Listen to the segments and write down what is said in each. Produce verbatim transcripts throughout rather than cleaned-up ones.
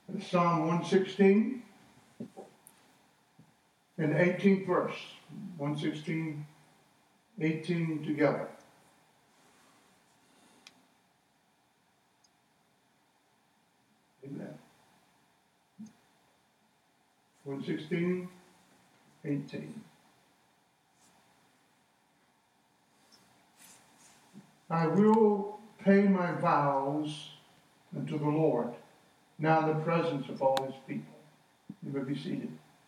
It's Psalm one sixteen and the eighteenth verse. one sixteen, eighteen together. Amen. one sixteen, eighteen. I will pay my vows unto the Lord, now in the presence of all his people. You may be seated.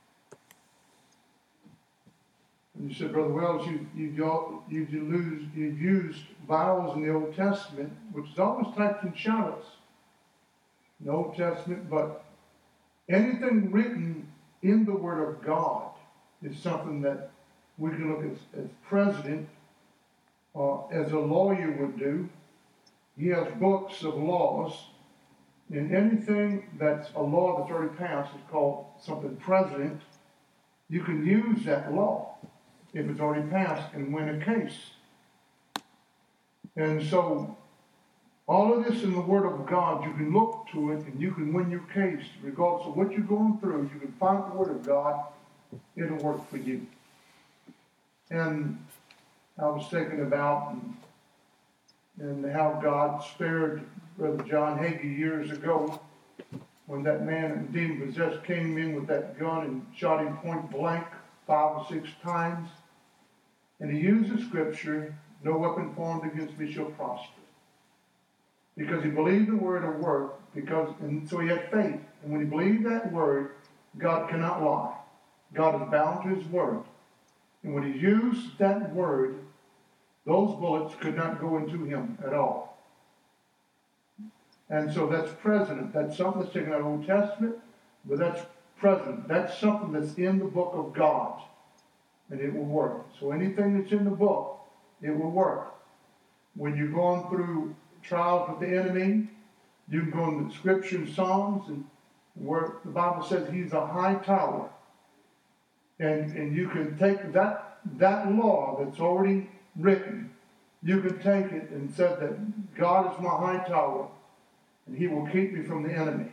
And you said, Brother Wells, you, you've, you've, used, you've used vows in the Old Testament, which is always types and shadows in the Old Testament, but anything written in the Word of God is something that we can look at as president or as a lawyer would do. He has books of laws, and anything that's a law that's already passed is called something precedent. You can use that law if it's already passed and win a case. And so all of this in the Word of God, you can look to it and you can win your case. Regardless of what you're going through, you can find the Word of God, it'll work for you. And I was thinking about and, and how God spared Brother John Hagee years ago when that man demon possessed came in with that gun and shot him point blank five or six times. And he used the scripture, no weapon formed against me shall prosper. Because he believed the word would work, because, and so he had faith. And when he believed that word, God cannot lie. God is bound to his word. And when he used that word, those bullets could not go into him at all. And so that's present. That's something that's taken out of the Old Testament, but that's present. That's something that's in the book of God. And it will work. So anything that's in the book, it will work. When you're going through trials with the enemy, you can go into the scripture and Psalms, and where the Bible says he's a high tower. And, and you can take that, that law that's already written, you can take it and say that God is my high tower, and he will keep me from the enemy.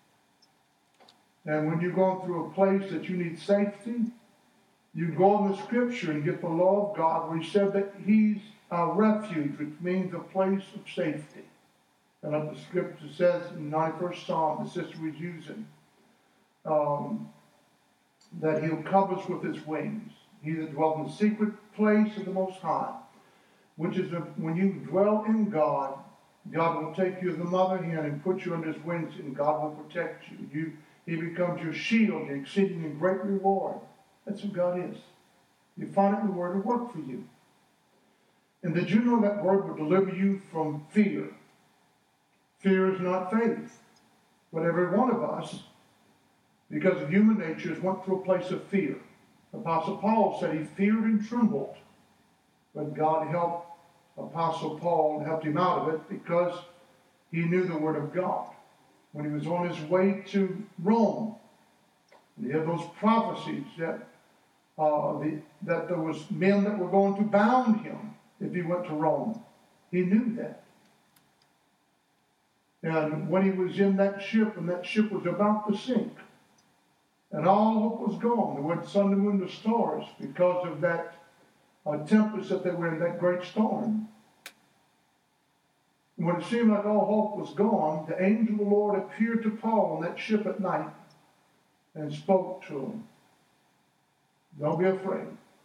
And when you're going through a place that you need safety, you go in the scripture and get the law of God where he said that he's a refuge, which means a place of safety. And like the scripture says in the ninety-first Psalm, the sister was using, um, that he'll cover us with his wings. He that dwells in the secret place of the Most High, which is a, when you dwell in God, God will take you as the mother hen and put you under his wings, and God will protect you. You he becomes your shield, your exceeding and great reward. That's who God is. You find it in the Word to work for you. And did you know that Word will deliver you from fear? Fear is not faith. But every one of us, because of human nature, has went through a place of fear. Apostle Paul said he feared and trembled. But God helped Apostle Paul and helped him out of it because he knew the Word of God. When he was on his way to Rome, and he had those prophecies that uh, the, that there was men that were going to bound him if he went to Rome. He knew that. And when he was in that ship, and that ship was about to sink, and all hope was gone, there wasn't sun, the moon, the stars, because of that uh, tempest that they were in, that great storm. And when it seemed like all hope was gone, the angel of the Lord appeared to Paul on that ship at night and spoke to him. Don't be afraid.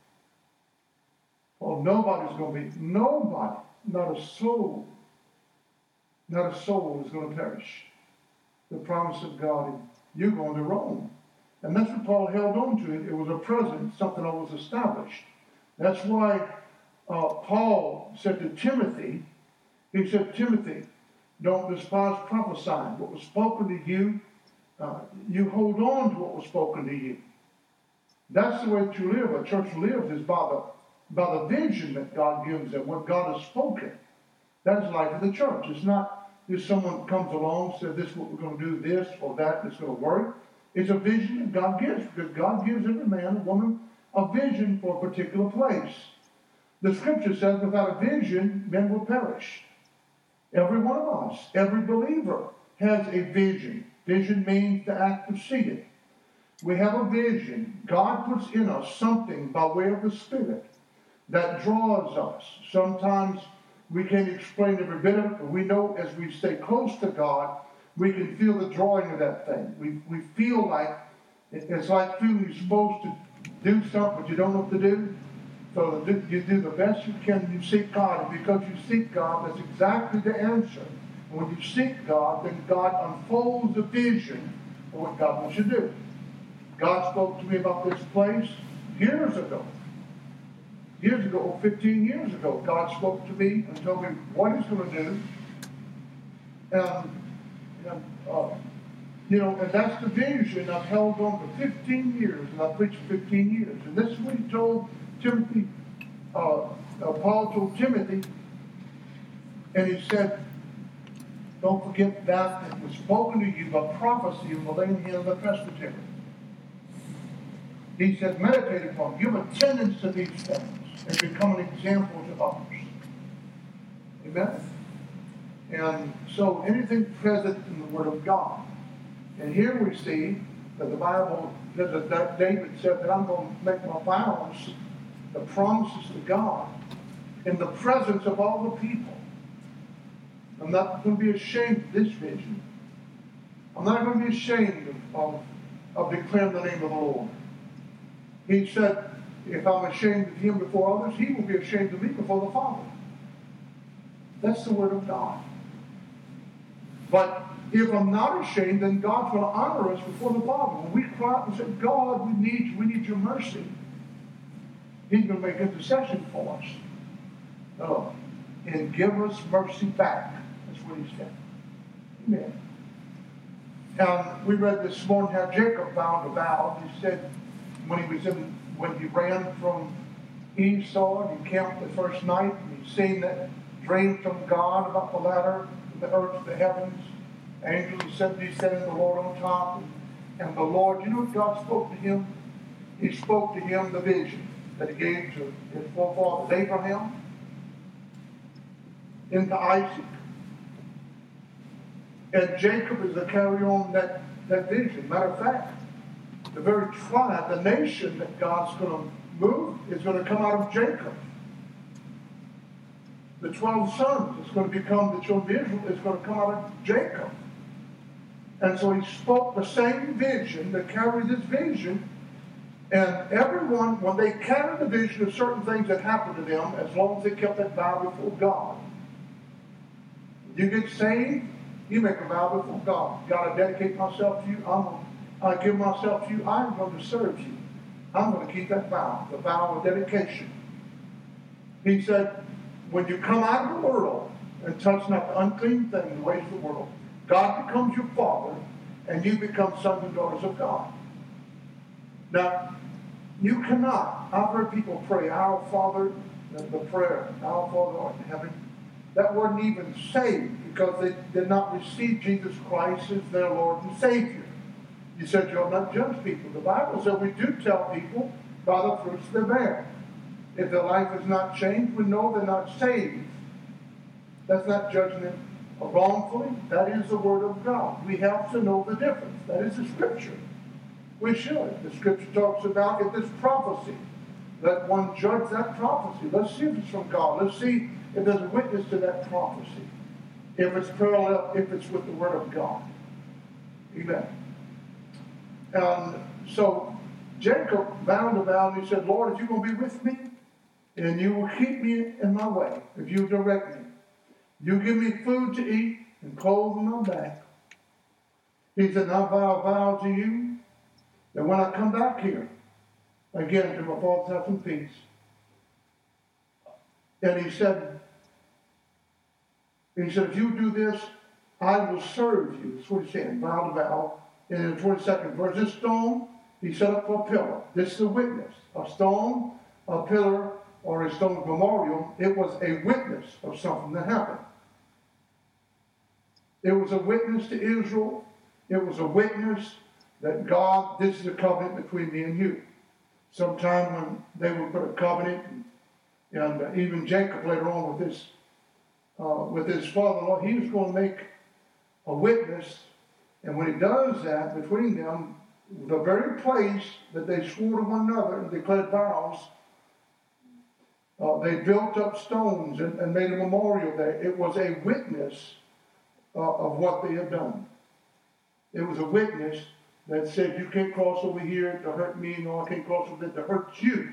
Well, nobody's going to be, nobody, not a soul, not a soul is going to perish. The promise of God, you're going to Rome. And that's what Paul held on to. It was a present, something that was established. That's why uh, Paul said to Timothy, he said, Timothy, don't despise prophesying. What was spoken to you, uh, you hold on to what was spoken to you. That's the way that you live. A church lives is by the, by the vision that God gives them, what God has spoken. That is life of the church. It's not if someone comes along and says, this is what we're going to do, this or that, it's going to work. It's a vision that God gives, because God gives every man and woman a vision for a particular place. The scripture says, without a vision, men will perish. Every one of us, every believer has a vision. Vision means the act of seeing. We have a vision. God puts in us something by way of the Spirit that draws us. Sometimes we can't explain every bit of it, but we know as we stay close to God, we can feel the drawing of that thing. We, we feel like, it's like feeling you're supposed to do something, but you don't know what to do. So you do the best you can, you seek God. And because you seek God, that's exactly the answer. And when you seek God, then God unfolds a vision of what God wants you to do. God spoke to me about this place years ago. Years ago, fifteen years ago, God spoke to me and told me what He's going to do. And, and uh, you know, and that's the vision I've held on for fifteen years, and I've preached for fifteen years. And this is what He told Timothy, uh, uh, Paul told Timothy, and he said, don't forget that it was spoken to you by prophecy in the laying hand of the presbytery. He said, meditate upon it. Give attendance to these things and become an example to others. Amen? And so anything present in the Word of God. And here we see that the Bible, that David said that I'm going to make my vows, the promises to God, in the presence of all the people. I'm not going to be ashamed of this vision. I'm not going to be ashamed of, of, of declaring the name of the Lord. He said, if I'm ashamed of Him before others, He will be ashamed of me before the Father. That's the Word of God. But if I'm not ashamed, then God's going to honor us before the Father. When we cry out and say, God, we need you, we need your mercy, He's going to make intercession for us. Uh, and give us mercy back. That's what He said. Amen. And we read this morning how Jacob vowed a vow. He said when he was in, when he ran from Esau, he camped the first night, and he seen that dream from God about the ladder, the earth, the heavens. Angels ascended, descended, the Lord on top. And the Lord, you know what God spoke to him? He spoke to him the vision that He gave to his forefathers, Abraham, into Isaac. And Jacob is to carry on that, that vision. Matter of fact, the very tribe, the nation that God's going to move is going to come out of Jacob. The twelve sons is going to become the children of Israel is going to come out of Jacob. And so He spoke the same vision that carried this vision. And everyone, when they carried the vision of certain things that happened to them, as long as they kept that vow before God. You get saved, you make a vow before God. God, I dedicate myself to you. I'm going to, I give myself to you. I'm going to serve you. I'm going to keep that vow, the vow of dedication. He said, when you come out of the world and touch not the unclean thing, the ways of the world, God becomes your Father, and you become sons and daughters of God. Now, you cannot. I've heard people pray, Our Father, the, the prayer, Our Father art in heaven. That wasn't even saved because they did not receive Jesus Christ as their Lord and Savior. You said you'll not judge people. The Bible said we do tell people by the fruits they bear. If their life is not changed, we know they're not saved. That's not judging them wrongfully. That is the Word of God. We have to know the difference. That is the Scripture. We should. The Scripture talks about if there's prophecy, let one judge that prophecy. Let's see if it's from God. Let's see if there's a witness to that prophecy. If it's parallel, if it's with the Word of God. Amen. And so Jacob vowed a vow, and he said, Lord, if you're going to be with me, and you will keep me in my way, if you direct me, you give me food to eat and clothes on my back. He said, I vow a vow to you that when I come back here, again to my Father's house in peace. And he said, he said, if you do this, I will serve you. That's what he said, vow to vow. And in the twenty-second verse, this stone he set up for a pillar. This is a witness. A stone, a pillar, or a stone memorial, it was a witness of something that happened. It was a witness to Israel. It was a witness that God, this is a covenant between me and you. Sometime when they would put a covenant, and, and uh, even Jacob later on with his, uh, with his father-in-law, he was going to make a witness, And when he does that, between them, the very place that they swore to one another and declared vows, uh, they built up stones and, and made a memorial there. It was a witness uh, of what they had done. It was a witness that said, you can't cross over here to hurt me, no, I can't cross over there to hurt you.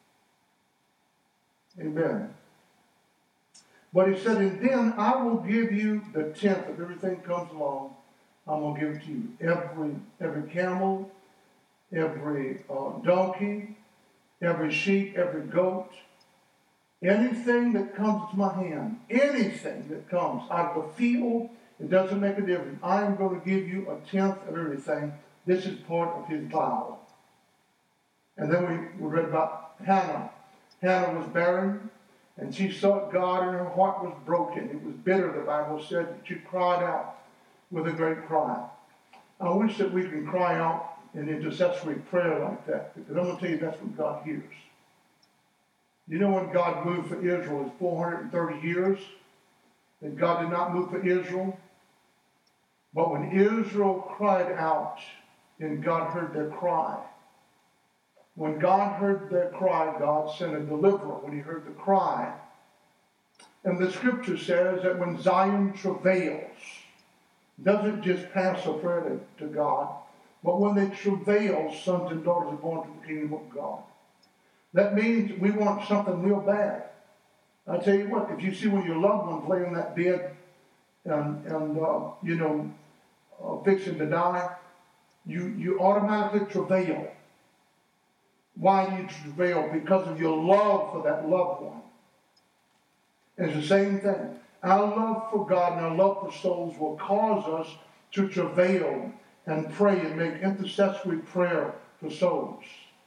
Amen. But he said, and then I will give you the tenth of everything comes along. I'm going to give it to you. Every, every camel, every uh, donkey, every sheep, every goat, anything that comes to my hand, anything that comes out of the field, it doesn't make a difference. I am going to give you a tenth of everything. This is part of his vow. And then we, we read about Hannah. Hannah was barren, and she sought God, and her heart was broken. It was bitter, the Bible said, that she cried out with a great cry. I wish that we can cry out in intercessory prayer like that, because I'm going to tell you that's what God hears. You know when God moved for Israel, it's four hundred thirty years that God did not move for Israel. But when Israel cried out, and God heard their cry. When God heard their cry, God sent a deliverer when he heard the cry. And the scripture says that when Zion travails, doesn't just pass a prayer to, to God, but when they travail, sons and daughters are born to the kingdom of God. That means we want something real bad. I tell you what, if you see one of your loved ones lay on that bed and, and uh, you know, uh, fixing to die, you, you automatically travail. Why do you travail? Because of your love for that loved one. And it's the same thing. Our love for God and our love for souls will cause us to travail and pray and make intercessory prayer for souls.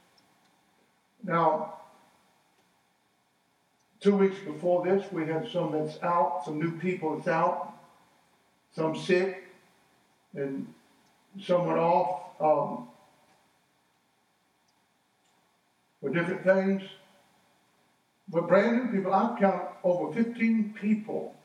Now, two weeks before this, we had some that's out, some new people that's out, some sick, and some went off um, for different things. But brand new people, I've counted over fifteen people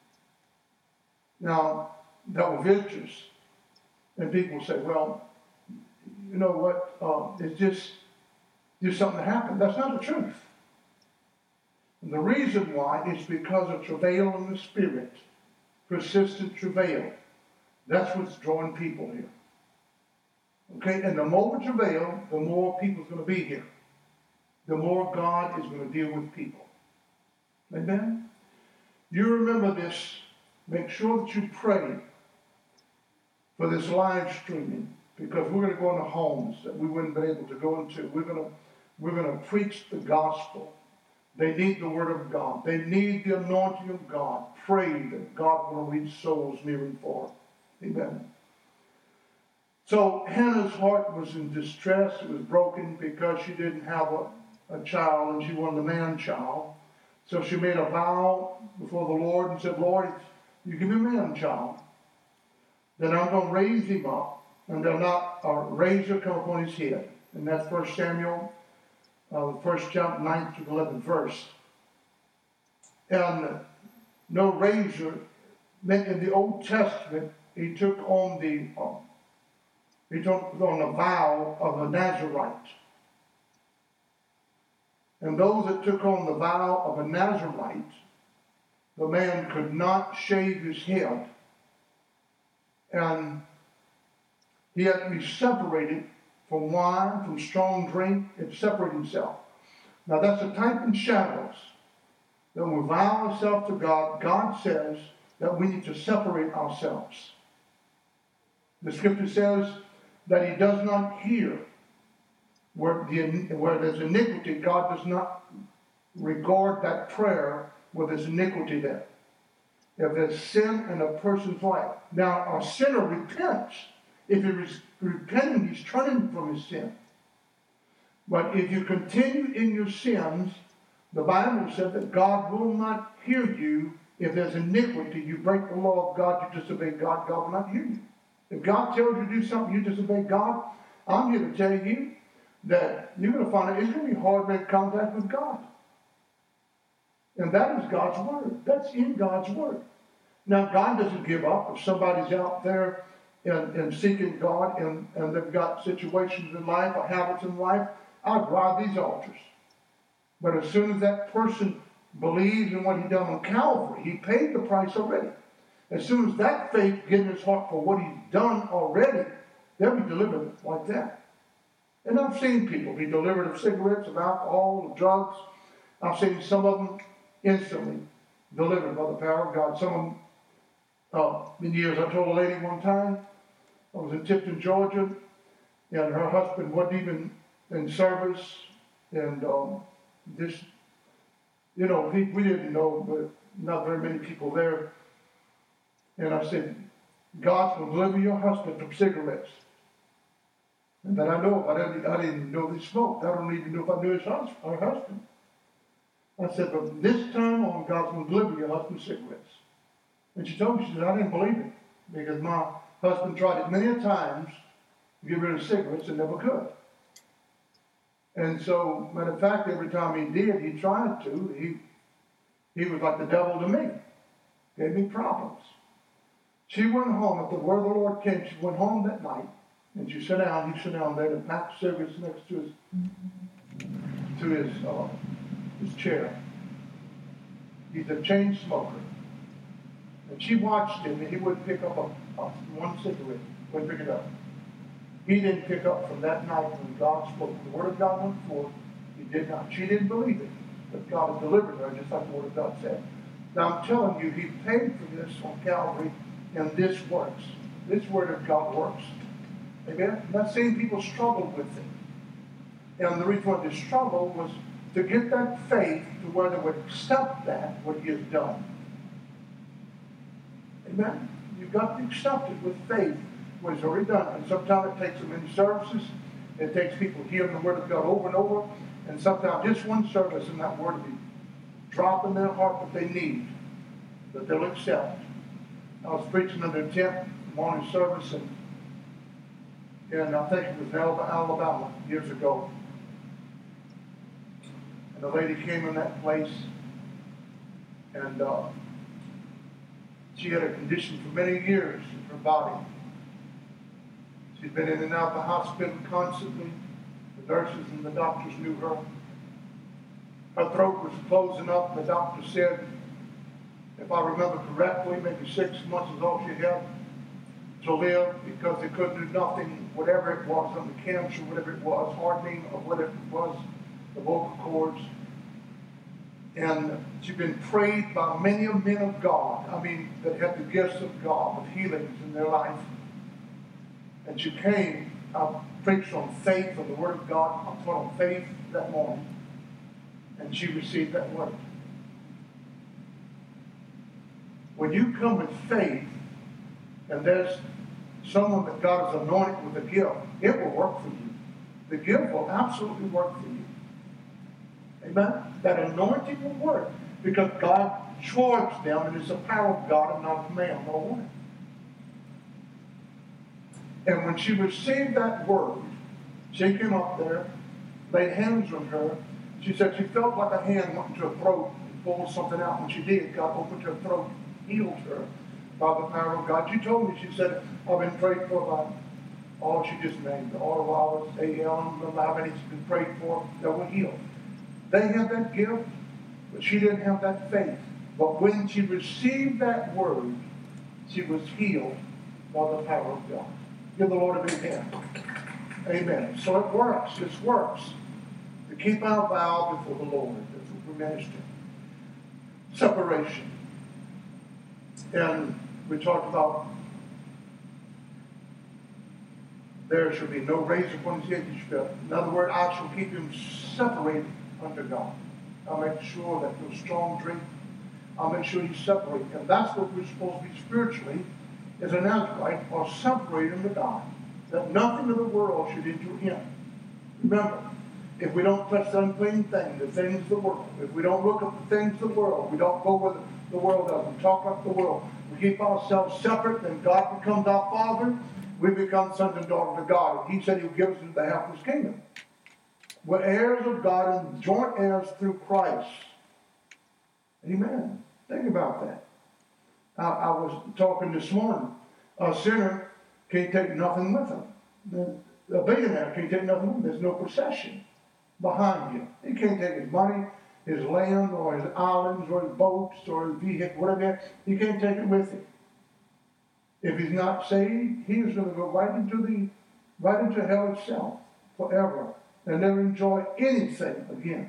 now that were visitors. And people say, well, you know what, uh, it's just, just something that happened. That's not the truth. And the reason why is because of travail in the spirit, persistent travail. That's what's drawing people here. Okay, and the more we travail, the more people's going to be here. The more God is going to deal with people. Amen? You remember this. Make sure that you pray for this live streaming, because we're going to go into homes that we wouldn't be able to go into. We're going to, we're going to preach the gospel. They need the word of God. They need the anointing of God. Pray that God will reach souls near and far. Amen. So Hannah's heart was in distress. It was broken because she didn't have a, a child, and she wanted a man-child. So she made a vow before the Lord and said, Lord, if you give me a man-child, then I'm going to raise him up, and there'll not a razor come upon his head. And that's First Samuel, uh, the first chapter, ninth to eleventh verse. And no razor meant in the Old Testament, he took on the uh, he took on the vow of a Nazarite. And those that took on the vow of a Nazarite, the man could not shave his head. And he had to be separated from wine, from strong drink, and separate himself. Now that's a type and shadows. That when we vow ourselves to God, God says that we need to separate ourselves. The scripture says that he does not hear where, the, where there's iniquity. God does not regard that prayer where there's iniquity there. If there's sin in a person's life. Now, a sinner repents. If he is repenting, he's turning from his sin. But if you continue in your sins, the Bible said that God will not hear you. If there's iniquity, you break the law of God, you disobey God, God will not hear you. If God tells you to do something, you disobey God, I'm here to tell you that you're going to find out it's going to be hard to make contact with God. And that is God's word. That's in God's word. Now, God doesn't give up. If somebody's out there in, in seeking God, and, and they've got situations in life or habits in life, I'll drive these altars. But as soon as that person believes in what he done on Calvary, he paid the price already. As soon as that faith gets in his heart for what he's done already, they'll be delivered like that. And I've seen people be delivered of cigarettes, of alcohol, of drugs. I've seen some of them instantly delivered by the power of God. Some of them, uh, in years, I told a lady one time, I was in Tipton, Georgia, and her husband wasn't even in service, and um, this, you know, we, we didn't know, but not very many people there. And I said, God will deliver your husband from cigarettes. And then I know, I didn't, I didn't know they smoked. I don't even know if I knew his husband, her husband. I said, but this time on, God's going to deliver your husband cigarettes. And she told me, she said, I didn't believe it. Because my husband tried it many times to get rid of cigarettes and never could. And so, matter of fact, every time he did, he tried to, he, he was like the devil to me. Gave me problems. She went home, after the word of the Lord came, she went home that night, and she sat down, he sat down there and packed cigarettes next to his, to his, uh, his chair. He's a chain smoker. And she watched him, and he would pick up a, a, one cigarette, wouldn't pick it up. He didn't pick up from that night when God spoke. The word of God went forth. He did not. She didn't believe it, but God had delivered her, just like the word of God said. Now I'm telling you, he paid for this on Calvary, and this works. This word of God works. Amen? I'm not saying people struggled with it. And the reason why they struggled was to get that faith to where they would accept that, what he has done. Amen? You've got to accept it with faith, what he's already done. And sometimes it takes them in services. It takes people hearing the word of God over and over. And sometimes just one service and that word will be drop in their heart that they need, that they'll accept. I was preaching in their tenth morning service, and, and I think it was in Alabama years ago. And a lady came in that place, and uh, she had a condition for many years in her body. She'd been in and out of the hospital constantly. The nurses and the doctors knew her. Her throat was closing up. The doctor said, if I remember correctly, maybe six months is all she had to live, because they couldn't do nothing, whatever it was, on the cancer, whatever it was, hardening of whatever it was, the vocal cords. And she'd been prayed by many men of God, I mean, that had the gifts of God, with healings in their life. And she came, I preached on faith, on the Word of God, I taught on faith that morning, and she received that word. When you come with faith, and there's someone that God has anointed with a gift, it will work for you. The gift will absolutely work for you. Amen? That anointing will work, because God charged them, and it's the power of God and not of man, no woman. And when she received that word, she came up there, laid hands on her. She said she felt like a hand went into her throat and pulled something out. When she did, God opened her throat, healed her by the power of God. She told me, she said, I've been prayed for by all she just named, all of ours, A L, and how many she's been prayed for that were healed. They had that gift, but she didn't have that faith. But when she received that word, she was healed by the power of God. Give the Lord a big hand. Amen. So it works. This works. To keep our vow before the Lord. That's what we're ministering. Separation. And we talked about there shall be no razor upon his head. In other words, I shall keep him separated unto God. I'll make sure that no strong drink. I'll make sure he's separated. And that's what we're supposed to be spiritually, as an Nazarite, or separate him to God. That nothing of the world should enter him. Remember, if we don't touch the unclean thing, the things of the world, if we don't look at the things of the world, we don't go where the, the world does, we talk like the world, we keep ourselves separate, then God becomes our Father, we become sons and daughters of God. And he said he'll give us the half of his kingdom. We're heirs of God and joint heirs through Christ. Amen. Think about that. I, I was talking this morning. A sinner can't take nothing with him. A billionaire can't take nothing with him. There's no procession behind him. He can't take his money, his land, or his islands, or his boats, or his vehicle, whatever. He can't take it with him. If he's not saved, he is going to go right into the right into hell itself forever and never enjoy anything again.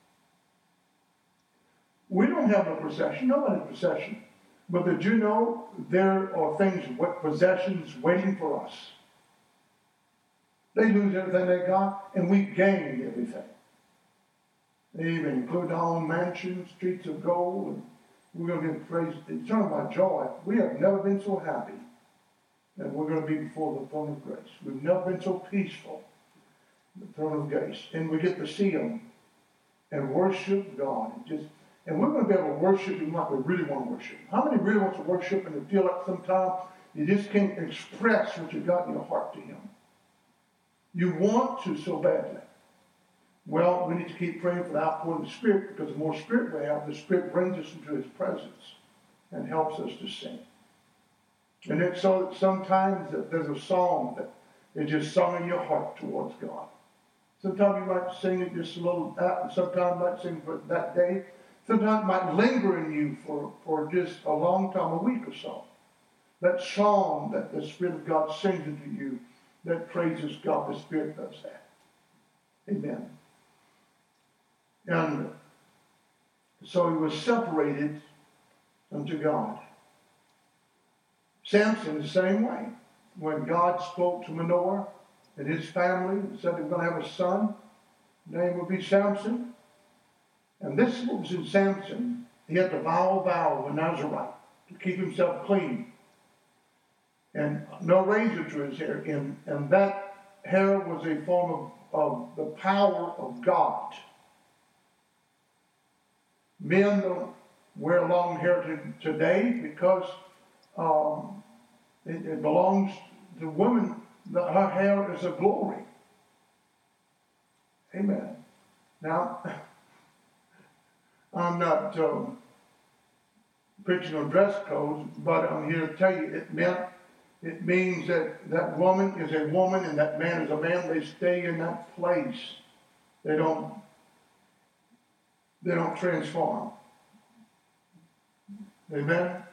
We don't have no procession, nobody's procession. But did you know there are things, what possessions waiting for us? They lose everything they got, and we gain everything. They even include our own mansions, streets of gold, and we're going to be praised. It's talking about joy. We have never been so happy that we're going to be before the throne of grace. We've never been so peaceful, the throne of grace. And we get to see him and worship God. And, just, and we're going to be able to worship him like we really want to worship him. How many really want to worship and feel like sometimes you just can't express what you got in your heart to him? You want to so badly. Well, we need to keep praying for the outpouring of the Spirit, because the more Spirit we have, the Spirit brings us into his presence and helps us to sing. And it's so that sometimes there's a song that is just sung in your heart towards God. Sometimes you might sing it just a little, sometimes you might sing for that day. Sometimes it might linger in you for, for just a long time, a week or so. That song that the Spirit of God sings into you that praises God, the Spirit does that. Amen. And so he was separated unto God. Samson the same way. When God spoke to Manoah and his family and said they were going to have a son, his name would be Samson. And this is what was in Samson. He had to vow a vow of a Nazarite to keep himself clean. And no razor to his hair. And, and that hair was a form of, of the power of God. Men don't wear long hair to, today because um, it, it belongs to women. The, her hair is a glory. Amen. Now, I'm not um, preaching on dress codes, but I'm here to tell you it meant It means that that woman is a woman and that man is a man. They stay in that place. They don't, they don't transform. Amen?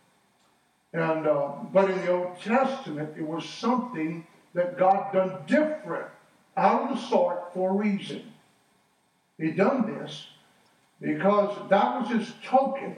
And uh, but in the Old Testament, it was something that God done different, out of the sort, for a reason. He done this because that was his token.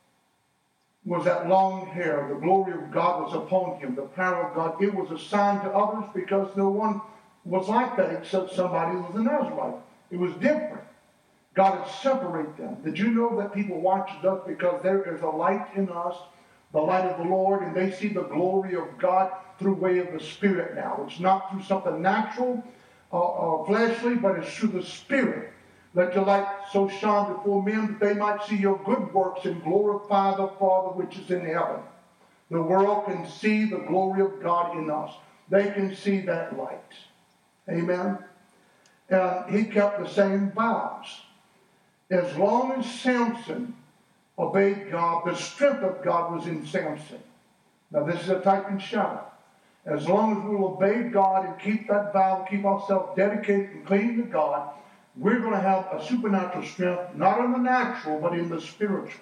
Was that long hair. The glory of God was upon him. The power of God. It was a sign to others because no one was like that except somebody who was a Nazarite. It was different. God had separated them. Did you know that people watch us because there is a light in us, the light of the Lord, and they see the glory of God through way of the Spirit now. It's not through something natural or uh, uh, fleshly, but it's through the Spirit. Let your light so shine before men that they might see your good works and glorify the Father which is in heaven. The world can see the glory of God in us. They can see that light. Amen? And he kept the same vows. As long as Samson obeyed God, the strength of God was in Samson. Now this is a type and shadow. As long as we'll obey God and keep that vow, keep ourselves dedicated and clean to God, we're going to have a supernatural strength, not in the natural, but in the spiritual.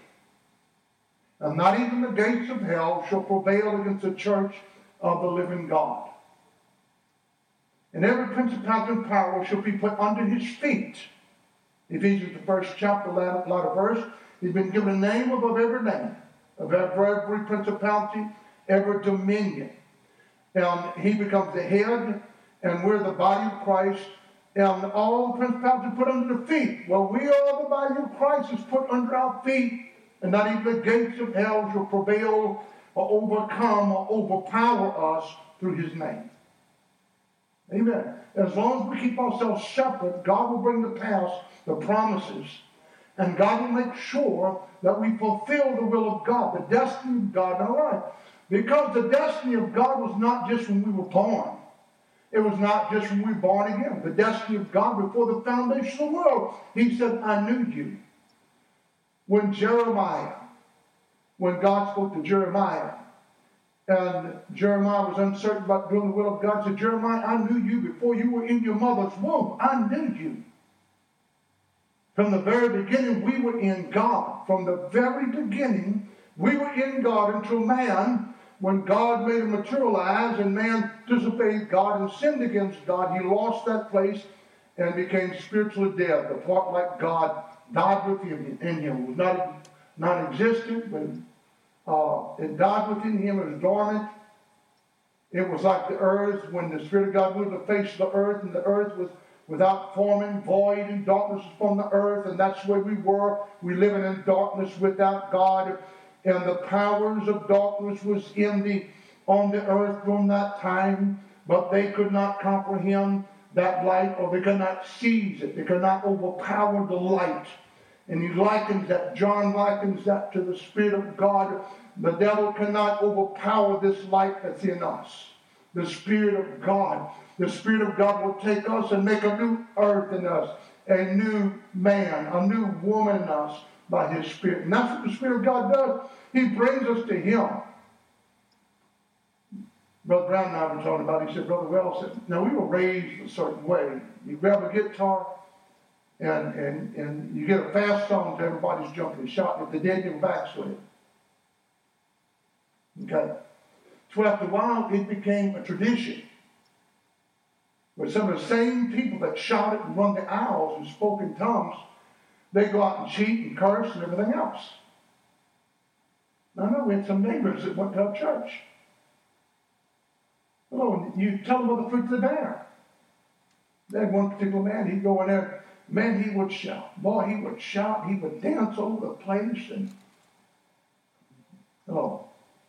And not even the gates of hell shall prevail against the church of the living God. And every principality and power shall be put under his feet. Ephesians, the first chapter, latter, latter verse, he's been given a name above every name, of every, every principality, every dominion. And he becomes the head, and we're the body of Christ. And all the principalities are put under the feet. Well, we are the body of Christ is put under our feet. And not even the gates of hell shall prevail or overcome or overpower us through his name. Amen. As long as we keep ourselves separate, God will bring to pass the promises. And God will make sure that we fulfill the will of God, the destiny of God in our life. Because the destiny of God was not just when we were born. It was not just when we were born again. The destiny of God before the foundation of the world. He said, I knew you. When Jeremiah, when God spoke to Jeremiah, And Jeremiah was uncertain about doing the will of God. He said, Jeremiah, I knew you before you were in your mother's womb. I knew you. From the very beginning, we were in God. From the very beginning, we were in God until man, when God made him materialize and man disobeyed God and sinned against God, he lost that place and became spiritually dead. The part like God died with him in him. It was not non-existent, but uh, it died within him. It was dormant. It was like the earth when the Spirit of God moved the face of the earth, and the earth was without forming, void, and darkness upon the earth, and that's where we were. We living in darkness without God, and the powers of darkness was in the on the earth during that time, but they could not comprehend that light, or they could not seize it. They could not overpower the light. And he likens that, John likens that to the Spirit of God. The devil cannot overpower this light that's in us. The Spirit of God. The Spirit of God will take us and make a new earth in us, a new man, a new woman in us by his Spirit. And that's what the Spirit of God does. He brings us to him. Brother Brown and I were talking about it. He said, Brother Wells said, now we were raised a certain way. You grab a guitar and, and, and you get a fast song to everybody's jumping and shouting. If they did, you're backslid. Okay. So after a while, it became a tradition. Where some of the same people that shouted and run the aisles and spoke in tongues, they go out and cheat and curse and everything else. Now, I know we had some neighbors that went to our church. Oh, you tell them about the fruit of the bear. They had one particular man, he'd go in there, man, he would shout. Boy, he would shout, he would dance over the place. And, oh.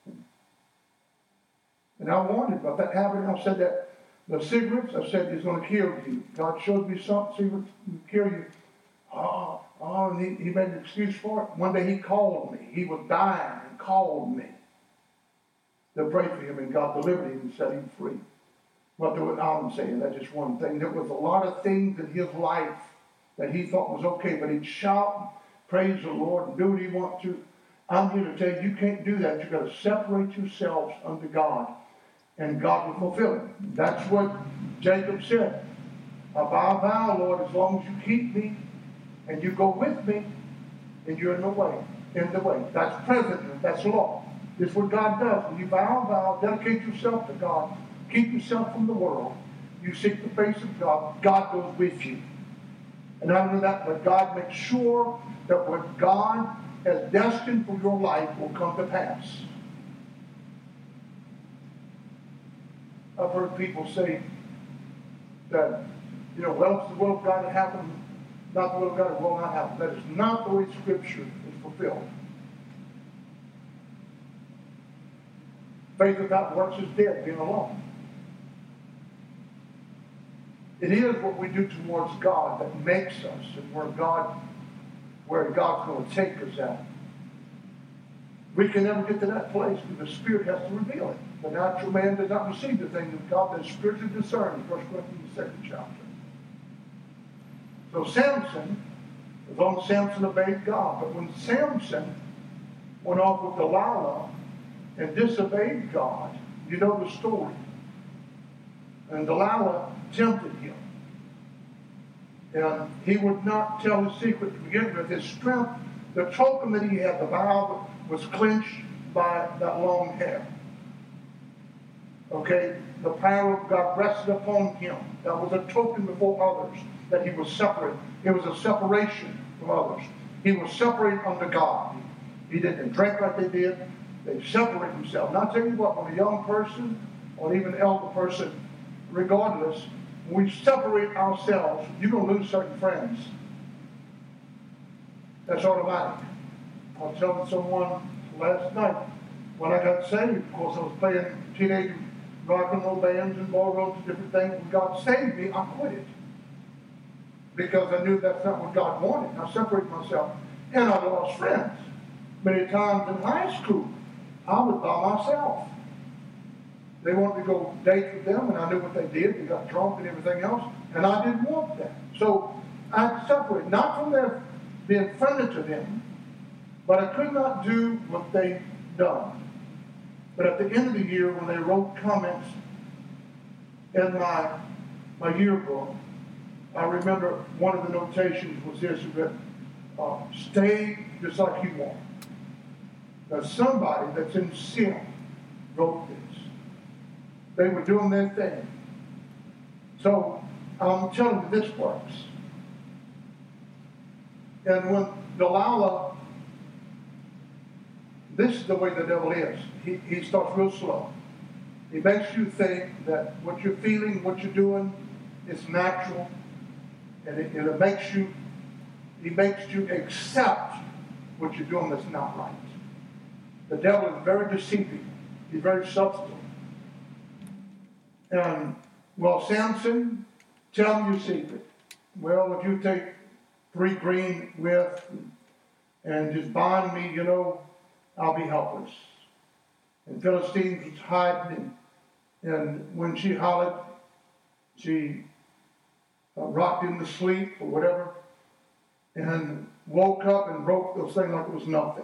And I warned him about that habit. I said that the cigarettes, I said, is going to kill you. God showed me something, cigarettes will kill you. Oh, oh, and he, he made an excuse for it. One day he called me. He was dying and called me to pray for him, and God delivered him and set him free. But there was, I'm saying that's just one thing. There was a lot of things in his life that he thought was okay, but he'd shout, praise the Lord, and do what he wants to. I'm here to tell you, you can't do that. You've got to separate yourselves unto God, and God will fulfill it. That's what Jacob said. I vow, vow, Lord, as long as you keep me and you go with me, and you're in the way, in the way. That's present, that's law. It's what God does. When you vow, vow, dedicate yourself to God, keep yourself from the world, you seek the face of God, God goes with you. And not only that, but God makes sure that what God has destined for your life will come to pass. I've heard people say that, you know, well, it's the will of God to happen, not the will of God, it will not happen. That is not the way Scripture is fulfilled. Faith without works is dead, being alone. It is what we do towards God that makes us, and where God, where God's going to take us at. We can never get to that place, but the Spirit has to reveal it. The natural man does not receive the things of God that is spiritually discerned, First Corinthians, the second chapter. So Samson, as long as Samson obeyed God, but when Samson went off with Delilah and disobeyed God, you know the story. And Delilah tempted him. And he would not tell his secret to begin with. His strength, the token that he had, the vow, was clenched by that long hair. Okay? The power of God rested upon him. That was a token before others that he was separate. It was a separation from others. He was separate unto God. He didn't drink like they did. They separate themselves. Now, I'll tell you what, when a young person or even an elder person, regardless, when we separate ourselves, you're going to lose certain friends. That's automatic. I was telling someone last night, when I got saved, of course, I was playing teenage rock and roll bands and ballrooms and different things. When God saved me, I quit it. Because I knew that's not what God wanted. I separated myself. And I lost friends. Many times in high school, I was by myself. They wanted to go date with them, and I knew what they did. They got drunk and everything else, and I didn't want that. So I separated, not from their being friendly to them, but I could not do what they'd done. But at the end of the year, when they wrote comments in my, my yearbook, I remember one of the notations was this, that uh, stay just like you want. Now somebody that's in sin wrote this. They were doing their thing. So I'm telling you, this works. And when Delilah, this is the way the devil is. He, he starts real slow. He makes you think that what you're feeling, what you're doing, is natural. And it, and it makes you, he makes you accept what you're doing that's not right. The devil is very deceiving. He's very subtle. And, well, Samson, tell me your secret. Well, if you take three green with and just bind me, you know, I'll be helpless. And Philistine was hiding, and, and when she hollered, she uh, rocked into sleep or whatever, and woke up and broke those things like it was nothing.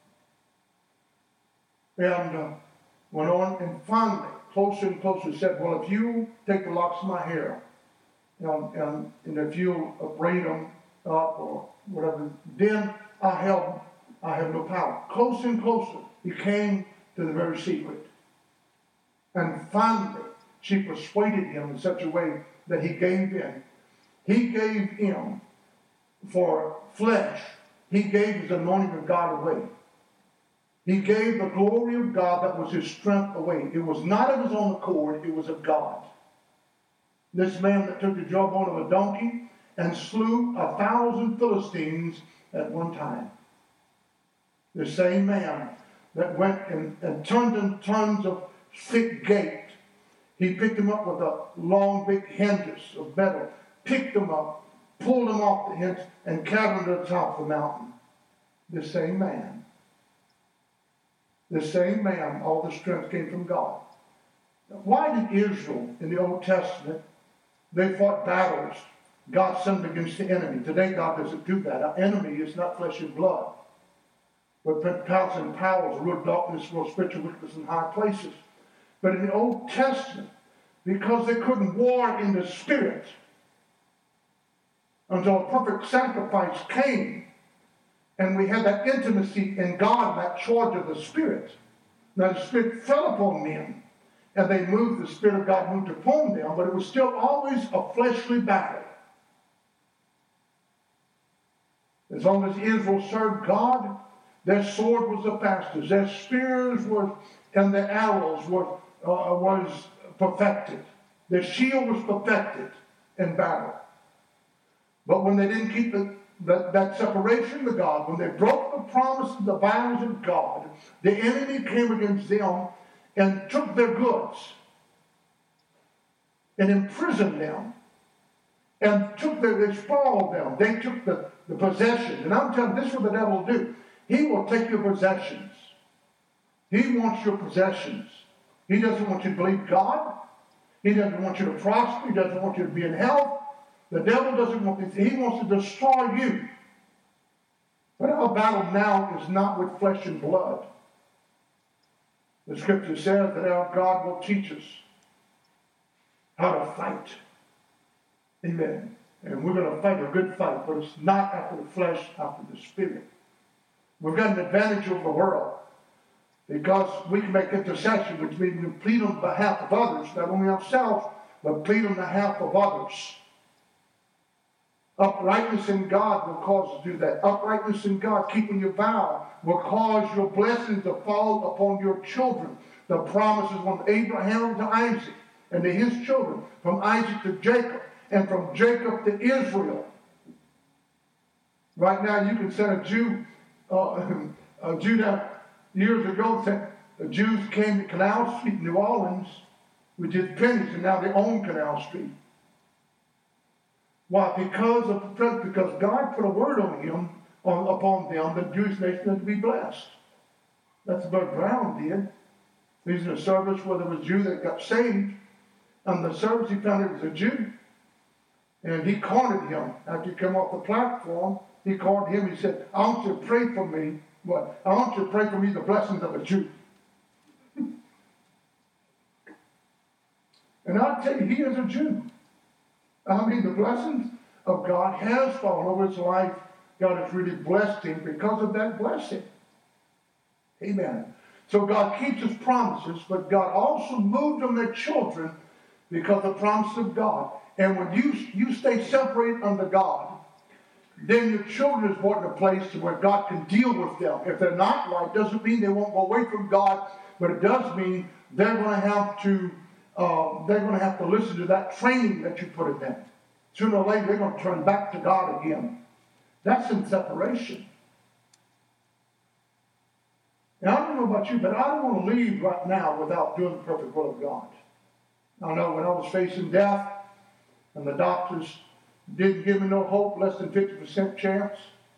And uh, went on, and finally, closer and closer, said, well, if you take the locks of my hair, you know, and, and if you braid them up or whatever, then I have, I have no power. Closer and closer, he came to the very secret. And finally, she persuaded him in such a way that he gave in. He gave in for flesh. He gave his anointing of God away. He gave the glory of God that was his strength away. It was not of his own accord, it was of God. This man that took the jawbone of a donkey and slew a thousand Philistines at one time. The same man that went and, and tons and tons of thick gate. He picked them up with a long, big hinges of metal, picked them up, pulled them off the hinge, and carried them to the top of the mountain. The same man. The same man, all the strength came from God. Why did Israel in the Old Testament, they fought battles? God sent against the enemy. Today, God doesn't do that. Our enemy is not flesh and blood, but principalities and powers, rule darkness, world spiritual wickedness in high places. But in the Old Testament, because they couldn't war in the spirit until a perfect sacrifice came, and we had that intimacy in God, that charge of the Spirit. Now the Spirit fell upon men, and they moved, the Spirit of God moved upon them, but it was still always a fleshly battle. As long as Israel served God, their sword was the fastest, their spears were, and their arrows were uh, was perfected. Their shield was perfected in battle. But when they didn't keep the That, that separation to God, when they broke the promises, the vows of God, the enemy came against them and took their goods and imprisoned them and took their, they spoiled them. They took the, the possessions. And I'm telling you, this is what the devil will do. He will take your possessions. He wants your possessions. He doesn't want you to believe God. He doesn't want you to prosper. He doesn't want you to be in health. The devil doesn't want this. He wants to destroy you. But our battle now is not with flesh and blood. The scripture says that our God will teach us how to fight. Amen. And we're going to fight a good fight, but it's not after the flesh, after the spirit. We've got an advantage over the world because we can make intercession, which means we plead on behalf of others, not only ourselves, but plead on behalf of others. Uprightness in God will cause us to do that. Uprightness in God, keeping your vow, will cause your blessings to fall upon your children. The promises from Abraham to Isaac and to his children, from Isaac to Jacob, and from Jacob to Israel. Right now, you can send a Jew, uh, a Jew that years ago, said the Jews came to Canal Street in New Orleans, which is pennies, and now they own Canal Street. Why? Because of because God put a word on him, on, upon them, the Jewish nation had to be blessed. That's what Brown did. He was in a service where there was a Jew that got saved. On the service, he found it was a Jew. And he cornered him. After he came off the platform, he cornered him. He said, I want you to pray for me. What? I want you to pray for me the blessings of a Jew. And I'll tell you, he is a Jew. I mean, the blessings of God has fallen over his life. God has really blessed him because of that blessing. Amen. So God keeps his promises, but God also moved on their children because of the promise of God. And when you, you stay separated under God, then your children is brought in a place where God can deal with them. If they're not right, doesn't mean they won't go away from God, but it does mean they're going to have to uh, they're going to have to listen to that training that you put in them. Sooner or later, they're going to turn back to God again. That's in separation. Now, I don't know about you, but I don't want to leave right now without doing the perfect will of God. I know when I was facing death and the doctors didn't give me no hope, less than fifty percent chance,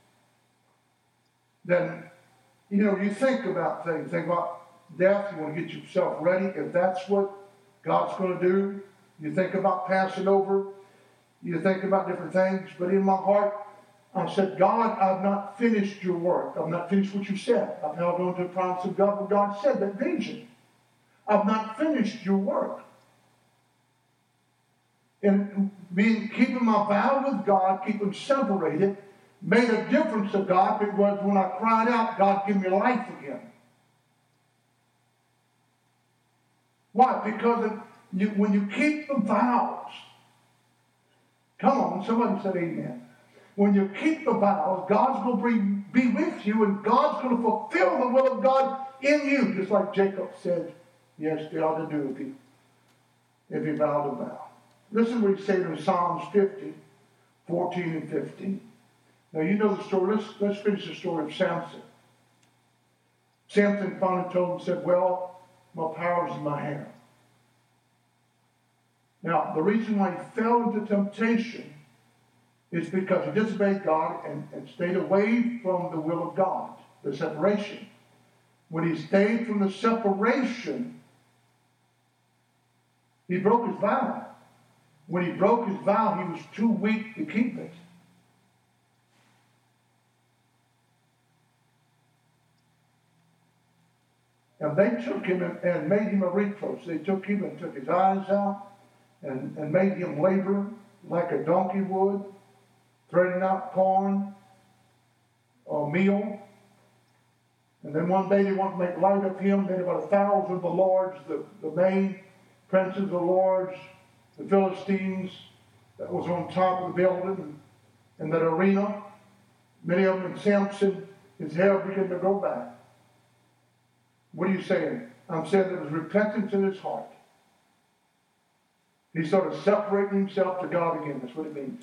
then, you know, you think about things. Think about death. You want to get yourself ready. If that's what God's going to do, you think about passing over. You think about different things. But in my heart, I said, God, I've not finished your work. I've not finished what you said. I've held on to the promise of God, what God said, that vision. I've not finished your work. And being, keeping my vow with God, keeping separated, made a difference to God, because when I cried out, God gave me life again. Why? Because of, you, when you keep the vows, come on, somebody said amen. When you keep the vows, God's going to be, be with you, and God's going to fulfill the will of God in you, just like Jacob said, yes, they ought to do if he, if he vowed a vow. Listen to what he said in Psalms fifty, fourteen and fifteen. Now, you know the story. Let's, let's finish the story of Samson. Samson finally told him, said, well, my power is in my hand. Now, the reason why he fell into temptation is because he disobeyed God and, and stayed away from the will of God, the separation. When he stayed from the separation, he broke his vow. When he broke his vow, he was too weak to keep it. And they took him and, and made him a reproach. They took him and took his eyes out and, and made him labor like a donkey would, threading out corn or meal. And then one day they wanted to make light of him. Then about a thousand of the lords, the, the main princes of the lords, the Philistines that was on top of the building, in that arena, many of them, and Samson, his hair began to grow back. What are you saying? I'm saying there was repentance in his heart. He started separating himself to God again. That's what it means.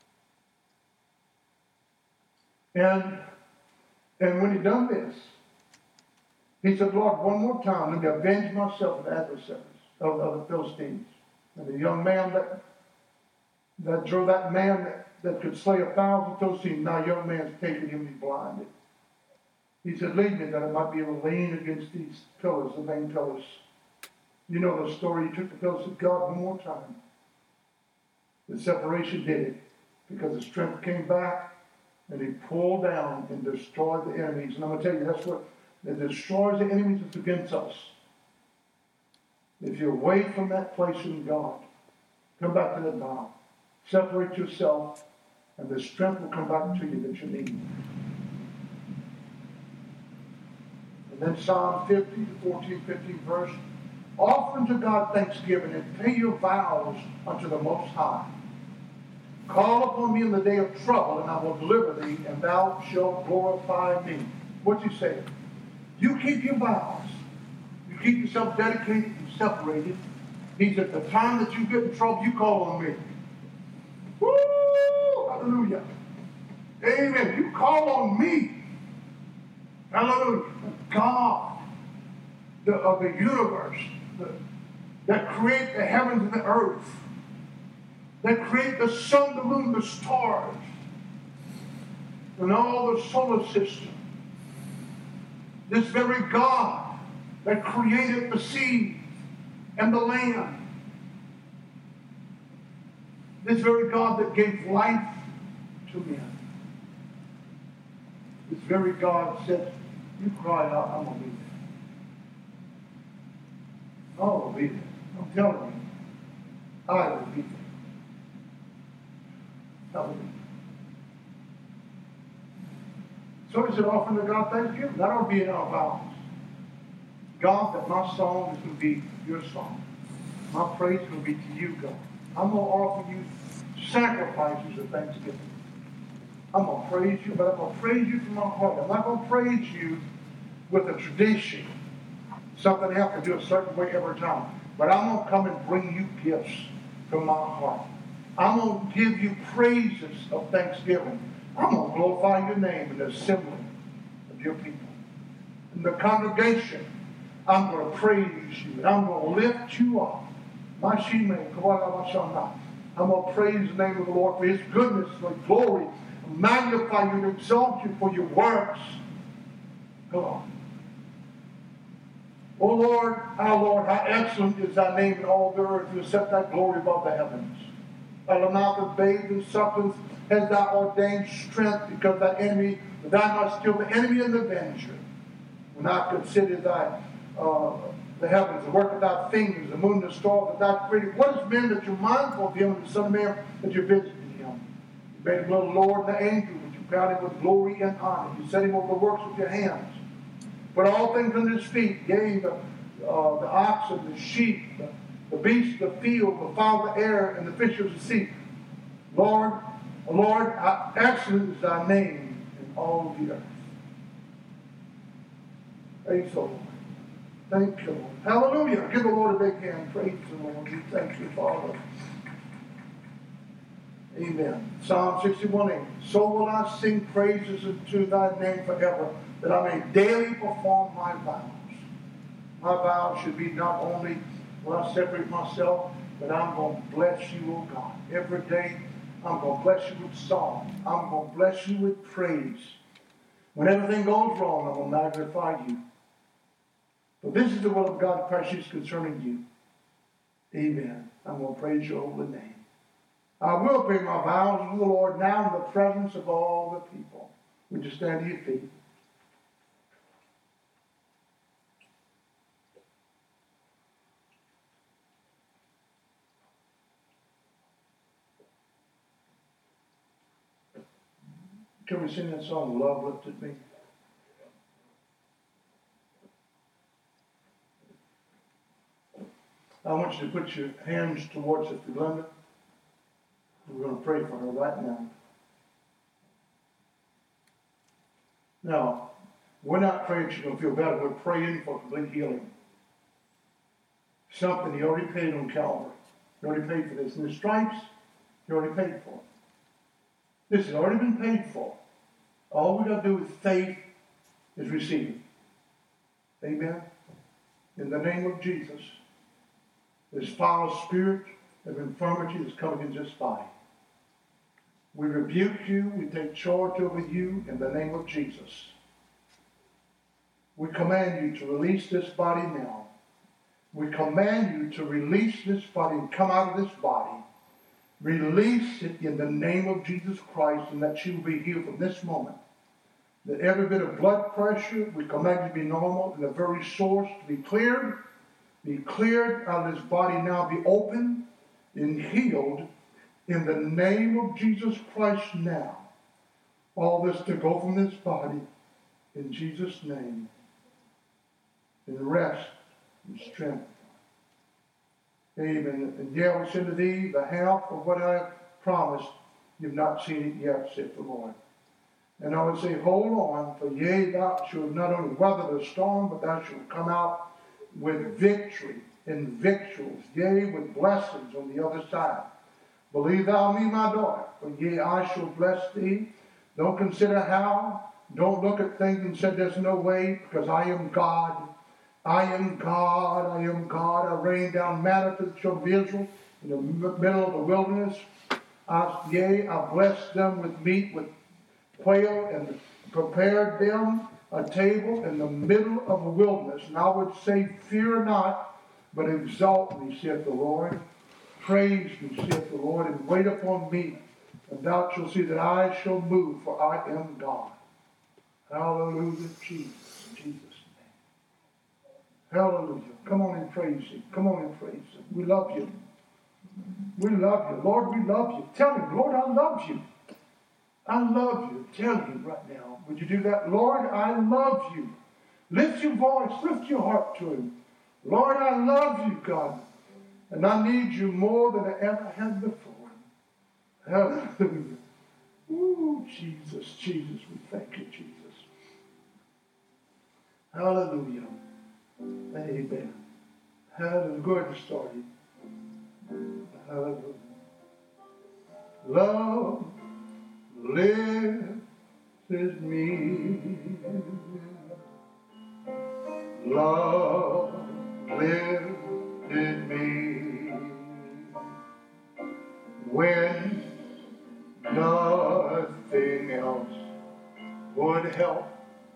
And, and when he done this, he said, Lord, one more time, let me avenge myself of the adversaries of, of the Philistines. And the young man that that drove that man that, that could slay a thousand Philistines, now young man's taken him, he's blinded. He said, lead me that I might be able to lean against these pillars, the main pillars. You know the story. He took the pillars of God one more time. The separation did it because the strength came back and he pulled down and destroyed the enemies. And I'm going to tell you, that's what that destroys the enemies that's against us. If you're away from that place in God, come back to that vow. Separate yourself, and the strength will come back to you that you need. And then Psalm fifty, fourteen, fifteen verse. Offer unto God thanksgiving and pay your vows unto the Most High. Call upon me in the day of trouble, and I will deliver thee, and thou shalt glorify me. What's he saying? You keep your vows. You keep yourself dedicated and separated. He said, the time that you get in trouble, you call on me. Woo! Hallelujah. Amen. You call on me. Hallelujah. God the, of the universe the, that create the heavens and the earth, that create the sun, the moon, the stars, and all the solar system. This very God that created the sea and the land. This very God that gave life to men. This very God said, you cry out, I'm going to be there. Oh, I'll be there. I'm telling you. I will be there. Hallelujah. So it's an offering to God thanksgiving. That ought to be in our vows. God, that my song is going to be your song. My praise is going to be to you, God. I'm going to offer you sacrifices of thanksgiving. I'm going to praise you, but I'm going to praise you from my heart. I'm not going to praise you with a tradition. Something I have to do a certain way every time. But I'm going to come and bring you gifts from my heart. I'm going to give you praises of thanksgiving. I'm going to glorify your name in the assembly of your people. In the congregation, I'm going to praise you. And I'm going to lift you up. My shime, I'm going to praise the name of the Lord for his goodness, for his glory. Magnify you and exalt you for your works. Come on. O Lord, our Lord, how excellent is thy name in all the earth. You set thy glory above the heavens. By the mouth of babes and sucklings has thou ordained strength, because thy enemy, that thou must kill the enemy and the avenger. When I consider thy uh, the heavens, the work of thy fingers, the moon, the stars that thou created. What is man that you're mindful of him, and the Son of Man that you visited him? You made him the Lord and the angel, but you crowned him with glory and honor. You set him over the works of your hands. Put all things under his feet, gave the, uh, the oxen, the sheep, the, the beasts of the field, the fowl of the air, and the fish of the sea. Lord, Lord, how excellent is thy name in all of the earth. Praise the Lord. Thank you, Lord. Hallelujah. Give the Lord a big hand. Praise the Lord. We thank you, Father. Amen. Psalm sixty-one eight. So will I sing praises unto thy name forever, that I may daily perform my vows. My vows should be not only when I separate myself, but I'm going to bless you, oh God. Every day, I'm going to bless you with song. I'm going to bless you with praise. When everything goes wrong, I'm going to magnify you. But this is the will of God, precious, concerning you. Amen. I'm going to praise your holy name. I will pay my vows to the Lord now in the presence of all the people. Would you stand to your feet? Can we sing that song, Love Lifted Me? I want you to put your hands towards Sister Glenda. We're going to pray for her right now. Now, we're not praying she's going to feel better. We're praying for complete healing. Something he already paid on Calvary. He already paid for this. And the stripes, he already paid for. This has already been paid for. All we got to do with faith is receive it. Amen? In the name of Jesus, this foul spirit of infirmity is coming in this body. We rebuke you. We take charge over you in the name of Jesus. We command you to release this body now. We command you to release this body and come out of this body. Release it in the name of Jesus Christ, and that you will be healed from this moment. That every bit of blood pressure, we command you to be normal, and the very source to be cleared. Be cleared out of this body now. Be open and healed in the name of Jesus Christ now. All this to go from this body in Jesus' name. In rest and strength. Amen. And yeah, we send to thee the half of what I have promised. You've not seen it yet, saith the Lord. And I would say, hold on, for yea, thou shalt not only weather the storm, but thou shalt come out with victory and victuals, yea, with blessings on the other side. Believe thou me, my daughter, for yea, I shall bless thee. Don't consider how. Don't look at things and say there's no way, because I am God. I am God. I am God. I rain down manna to the children of Israel in the middle of the wilderness. I, yea, I blessed them with meat, with quail, and prepared them a table in the middle of the wilderness. And I would say, fear not, but exalt me, saith the Lord. Praise me, saith the Lord, and wait upon me, and thou shalt see that I shall move, for I am God. Hallelujah, Jesus, Jesus' name. Hallelujah. Come on and praise him. Come on and praise him. We love you. We love you. Lord, we love you. Tell him, Lord, I love you. I love you. Tell you right now. Would you do that? Lord, I love you. Lift your voice. Lift your heart to him. Lord, I love you, God. And I need you more than I ever have before. Hallelujah. Ooh, Jesus, Jesus, we thank you, Jesus. Hallelujah. Amen. Hallelujah. Go ahead and start it. Hallelujah. Love lifted me. Love lifted me. When nothing else would help,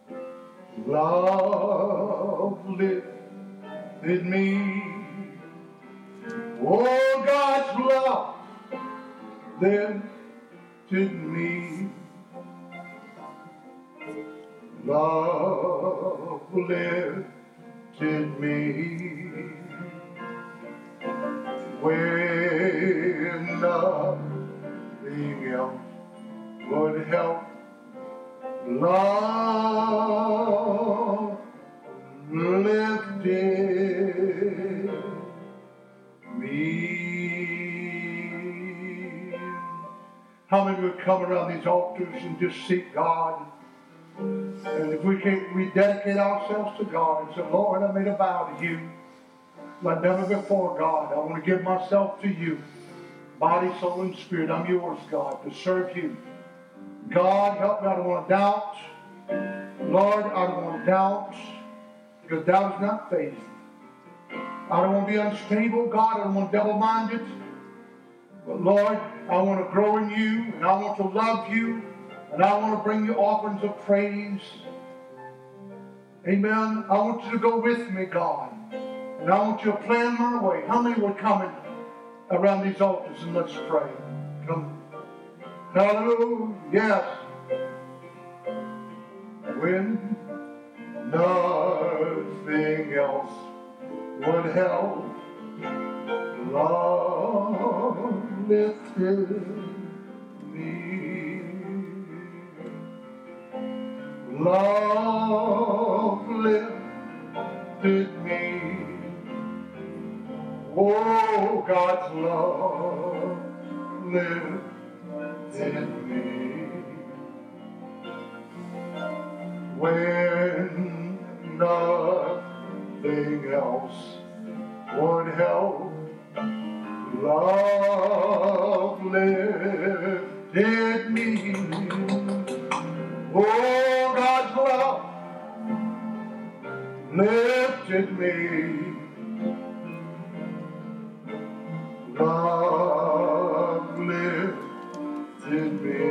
love lifted me. Oh, God's love lifted me. Love lifted me. When nothing else would help, love lifted me. How many would come around these altars and just seek God? And if we can't rededicate ourselves to God and say, Lord, I made a vow to you like never before, God. I want to give myself to you. Body, soul, and spirit. I'm yours, God, to serve you. God, help me. I don't want to doubt. Lord, I don't want to doubt, because doubt is not faith. I don't want to be unstable, God. I don't want to be double-minded. But Lord, I want to grow in you, and I want to love you, and I want to bring you offerings of praise. Amen. I want you to go with me, God. And I want you to plan my way. How many were coming around these altars, and let's pray. Come. Hallelujah. Yes. When nothing else would help, love lifted me. Love lifted me. Oh, God's love lifted me. When nothing else would help, love lifted me. Oh, God's love lifted me. Love lifted me.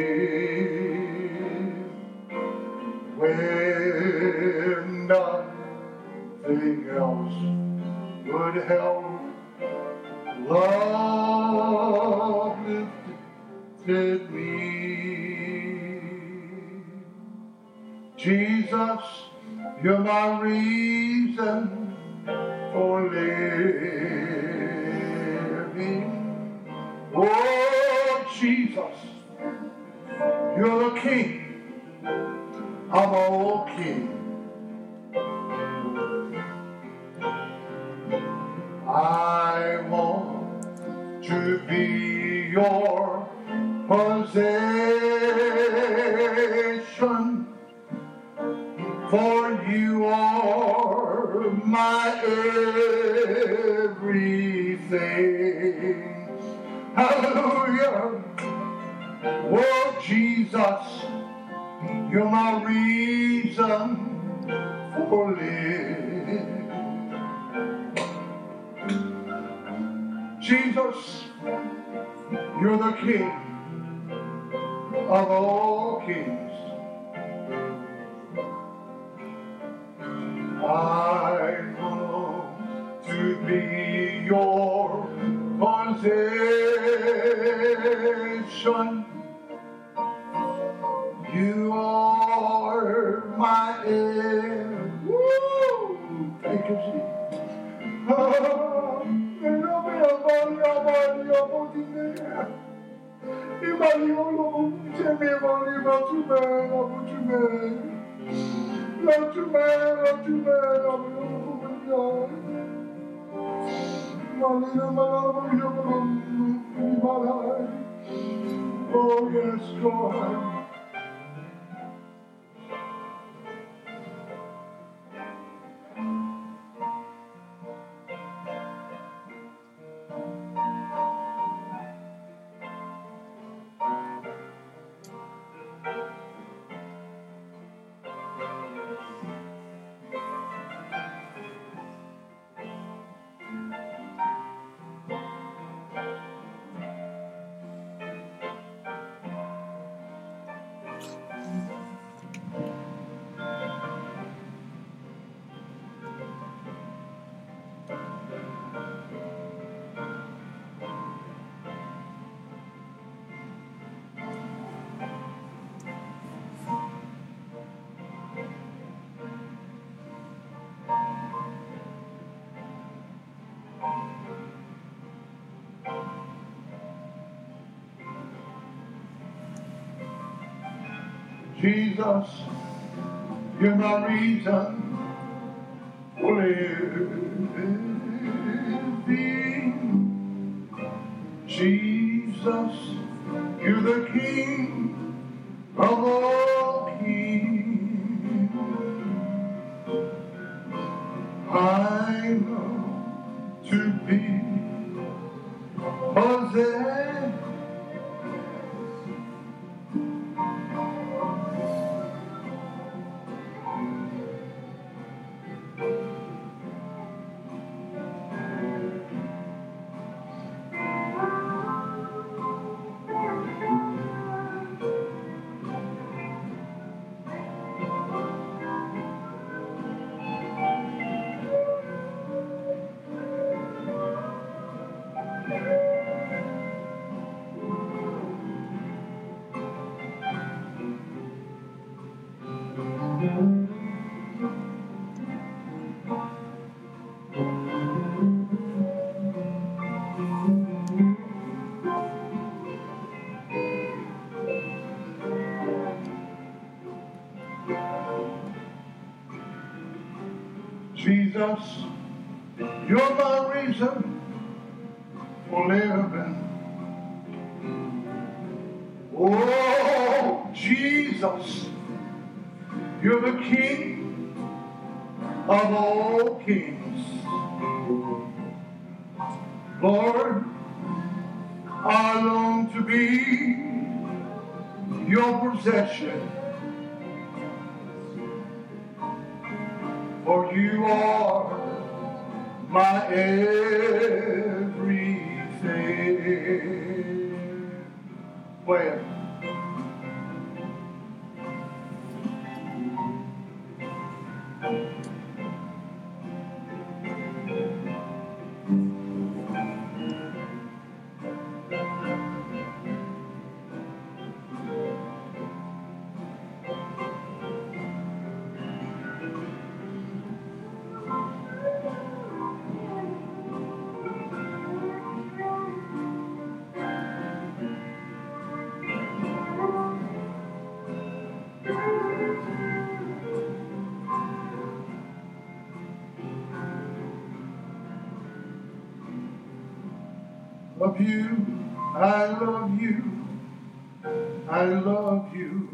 When nothing else would help, love lifted me. Jesus, you're my reason for living. Oh, Jesus, you're the King of all kings. I want to be your possession, for you are my everything. Hallelujah. Oh, Jesus, you're my reason for living. Jesus, you're the King of all kings. I want to be your possession. You are my heir. Woo! Thank you, Jesus. Oh, Anybody on the tell me about you, about you, man, about you, man. Love you, man, love you, man, love you, God. Oh, yes, God. Jesus, you're my reason for living. Jesus, you're the King of all kings. I know to be possessed. Jesus, you're my reason for living. Oh, Jesus, you're the King of all kings. Lord, I long to be your possession, for you are my everything. Play it. Love you, I love you, I love you.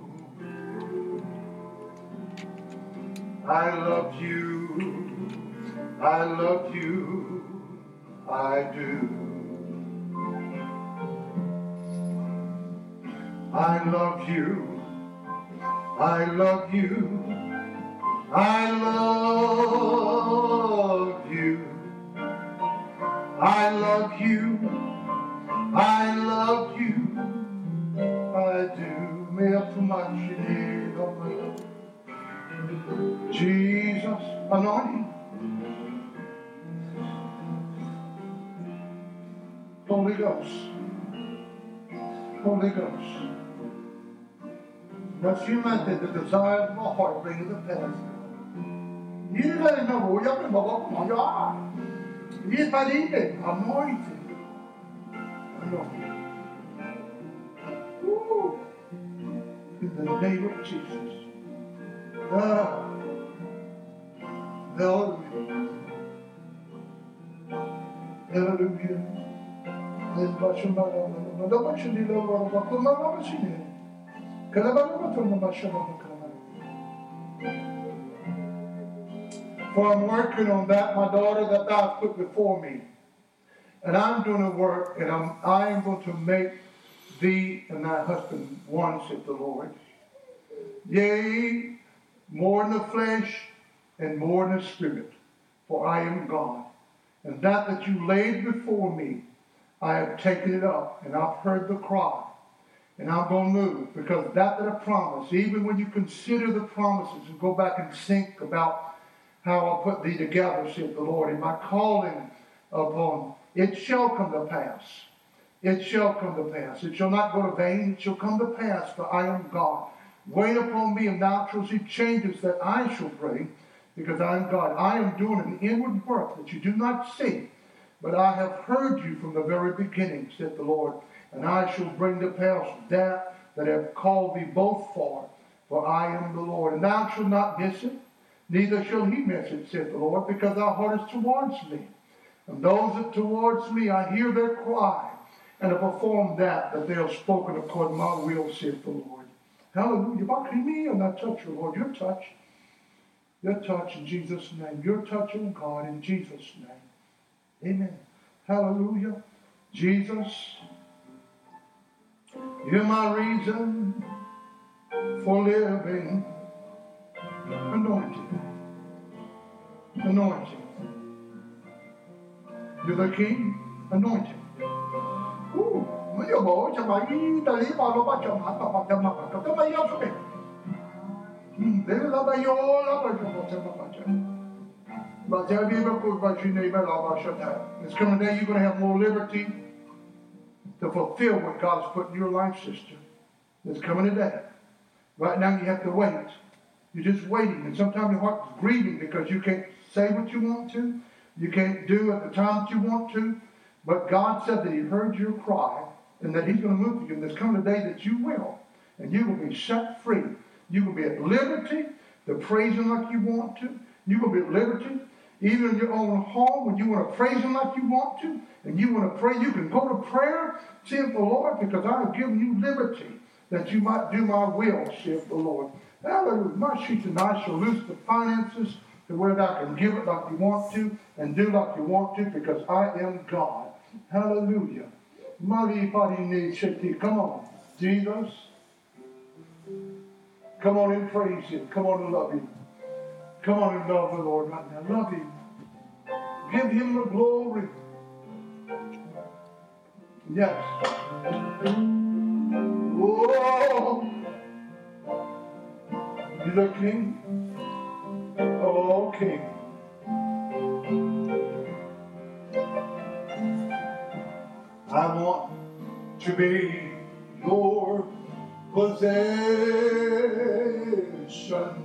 I love you, I love you, I do. I love you, I love you, I love you. I love you, I love you, I do. Me up to my shit, oh my God. Jesus, anointing. Holy Ghost, Holy Ghost. Let's unite the desire of my heart, bring it to pass. You let know who you're going to come on your eye. Yes, I need it. Anointing. Anointing. In the name of Jesus. Ah. Hallelujah. Hallelujah. For I'm working on that, my daughter, that thou hast put before me. And I'm doing the work, and I'm, I am going to make thee and thy husband one, saith the Lord. Yea, more in the flesh and more in the spirit, for I am God. And that that you laid before me, I have taken it up, and I've heard the cry. And I'm going to move, because that that I promised, even when you consider the promises and go back and think about how I'll put thee together, saith the Lord, and my calling upon, it shall come to pass. It shall come to pass. It shall not go to vain. It shall come to pass, for I am God. Wait upon me, and thou shalt see changes that I shall bring, because I am God. I am doing an inward work that you do not see, but I have heard you from the very beginning, saith the Lord. And I shall bring to pass that that have called thee both for, for I am the Lord. And thou shalt not miss it, neither shall he miss it, saith the Lord, because thy heart is towards me. And those that towards me, I hear their cry, and I perform that that they have spoken according to my will, saith the Lord. Hallelujah. Back me and I touch you, Lord. Your touch. Your touch in Jesus' name. Your touch, oh God, in Jesus' name. Amen. Hallelujah. Jesus, you're my reason for living. Anointing. Anointing. You're the King. Anointing. Ooh. Yo bo cho mày ta lý bao lo ba cho mà ba ba cho mà có cái mấy số này. Để là bao nhiêu là bao nhiêu cho mà ba cho. But tell me about your neighbor, it's coming a day you're going to have more liberty to fulfill what God's put in your life, sister. It's coming a day. Right now you have to wait. You're just waiting. And sometimes your heart's grieving because you can't say what you want to. You can't do at the time that you want to. But God said that he heard your cry and that he's going to move for you. And there's coming a day that you will. And you will be set free. You will be at liberty to praise him like you want to. You will be at liberty. Even in your own home, when you want to praise him like you want to, and you want to pray, you can go to prayer, saith the Lord, because I have given you liberty, that you might do my will, saith the Lord. Hallelujah. My sheet tonight shall loose the finances to where thou can give it like you want to, and do like you want to, because I am God. Hallelujah. Come on, Jesus. Come on and praise him. Come on and love him. Come on and love the Lord right now. Love him. Give him the glory. Yes. Oh, you're the King. Oh, King. I want to be your possession.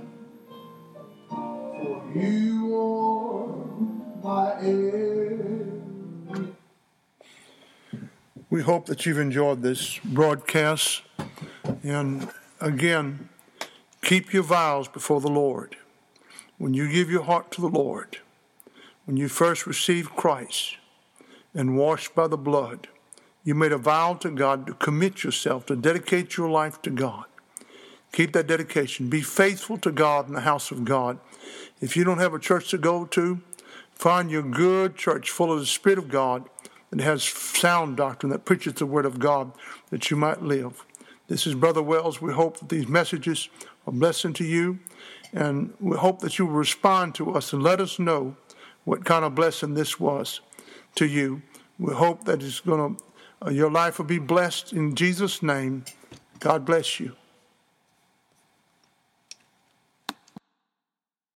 You are my everything. We hope that you've enjoyed this broadcast. And again, keep your vows before the Lord. When you give your heart to the Lord, when you first received Christ and washed by the blood, you made a vow to God to commit yourself, to dedicate your life to God. Keep that dedication. Be faithful to God in the house of God. If you don't have a church to go to, find your good church full of the Spirit of God that has sound doctrine, that preaches the Word of God, that you might live. This is Brother Wells. We hope that these messages are a blessing to you, and we hope that you will respond to us and let us know what kind of blessing this was to you. We hope that it's going to, uh, your life will be blessed in Jesus' name. God bless you.